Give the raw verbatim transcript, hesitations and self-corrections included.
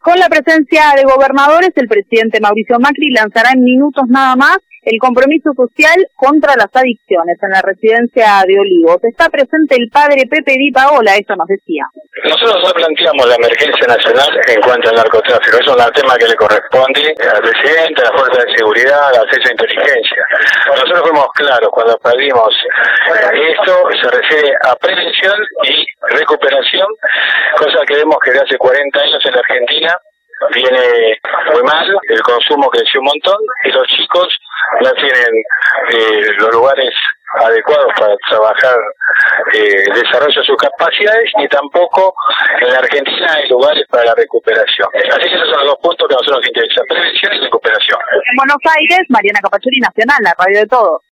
Con la presencia de gobernadores, el presidente Mauricio Macri lanzará en minutos nada más el compromiso social contra las adicciones en la residencia de Olivos. Está presente el padre Pepe Di Paola, esto nos decía. Nosotros no planteamos la emergencia nacional en cuanto al narcotráfico, eso es un tema que le corresponde al presidente, a la fuerza de seguridad, al acceso a inteligencia. Nosotros fuimos claros cuando pedimos esto, se refiere a prevención y recuperación, cosa que vemos que desde hace cuarenta años en la Argentina viene muy mal, el consumo creció un montón y los chicos no tienen eh, los lugares adecuados para trabajar eh, el desarrollo de sus capacidades, ni tampoco en la Argentina hay lugares para la recuperación. Así que esos son los dos puntos que a nosotros nos interesan, prevención y recuperación. En Buenos Aires, Mariana Capachuri, Nacional, la radio de todos.